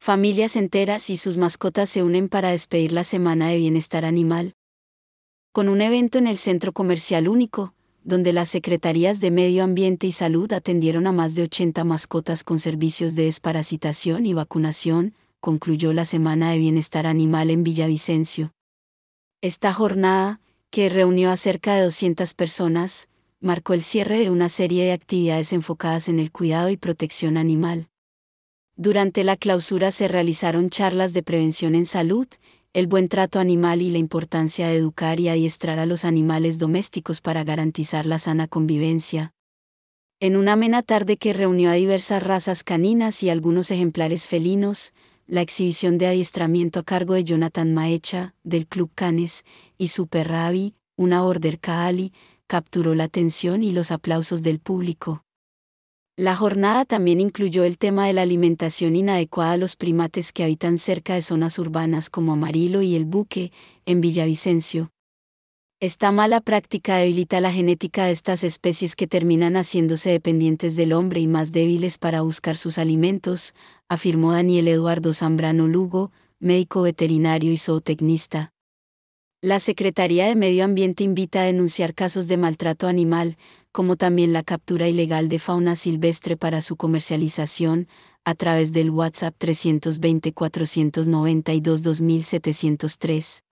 Familias enteras y sus mascotas se unen para despedir la Semana de Bienestar Animal, con un evento en el Centro Comercial Único, donde las Secretarías de Medio Ambiente y Salud atendieron a más de 80 mascotas con servicios de desparasitación y vacunación. Concluyó la Semana de Bienestar Animal en Villavicencio. Esta jornada, que reunió a cerca de 200 personas, marcó el cierre de una serie de actividades enfocadas en el cuidado y protección animal. Durante la clausura se realizaron charlas de prevención en salud, el buen trato animal y la importancia de educar y adiestrar a los animales domésticos para garantizar la sana convivencia. En una amena tarde que reunió a diversas razas caninas y algunos ejemplares felinos, la exhibición de adiestramiento a cargo de Jonathan Maecha, del Club Canes, y Super Ravi, una Border Collie, capturó la atención y los aplausos del público. La jornada también incluyó el tema de la alimentación inadecuada a los primates que habitan cerca de zonas urbanas como Amarillo y El Buque, en Villavicencio. Esta mala práctica debilita la genética de estas especies que terminan haciéndose dependientes del hombre y más débiles para buscar sus alimentos, afirmó Daniel Eduardo Zambrano Lugo, médico veterinario y zootecnista. La Secretaría de Medio Ambiente invita a denunciar casos de maltrato animal, como también la captura ilegal de fauna silvestre para su comercialización, a través del WhatsApp 320 492 2703.